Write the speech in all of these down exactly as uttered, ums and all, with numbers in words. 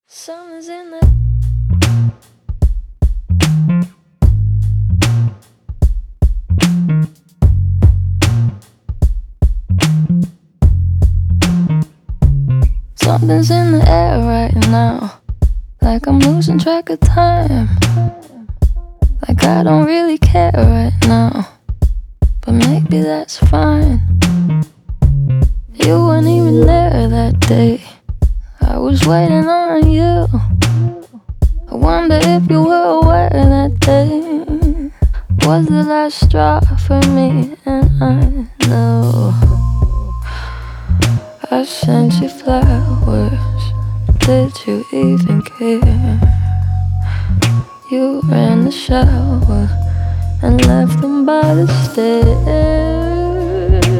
Something's in the Something's in the air right now, like I'm losing track of time. Like I don't really care right now, but maybe that's fine. You weren't even there that day, I was waiting on you. I wonder if you were aware that day was the last straw for me. And I know I sent you flowers, did you even care? You ran the shower and left them by the stairs.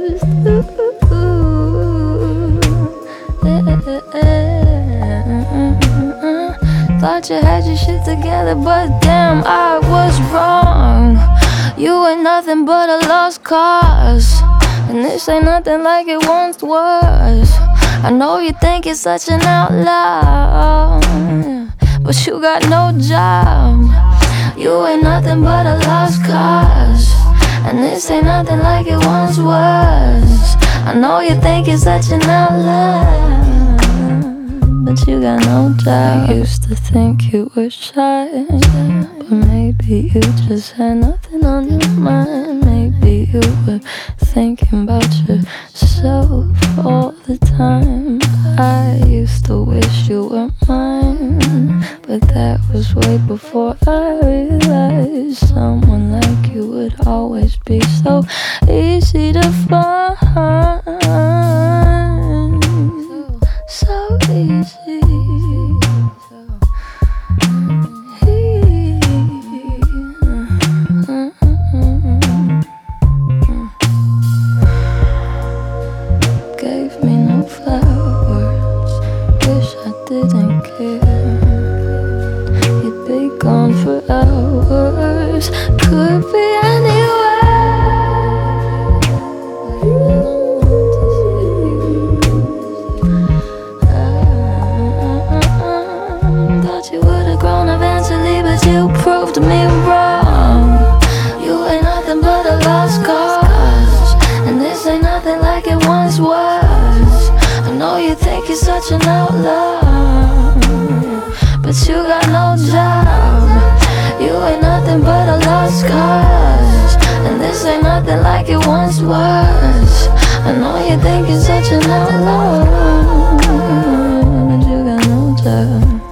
Ooh, yeah. Thought you had your shit together, but damn, I was wrong. You ain't nothing but a lost cause, and this ain't nothing like it once was. I know you think you're such an outlaw, but you got no job. You ain't nothing but a lost cause, and this ain't nothing like it once was. I know you think you're such an outlaw, but you got no job. I used to think you were shy, but maybe you just had nothing on your mind. Maybe you were thinking about yourself all the time. I used to wish you were mine, but that was way before I realized someone like you would always be so easy to find. So easy. Gave me no flowers, wish I didn't care. You'd be gone for hours, could be anywhere. Thought you would've grown eventually, but you proved me wrong. You ain't nothing but a lost cause, and this ain't nothing like it once was. I know you think you're such an outlaw, but you got no job. You ain't nothing but a lost cause, and this ain't nothing like it once was. I know you think you're such an outlaw, but you got no job.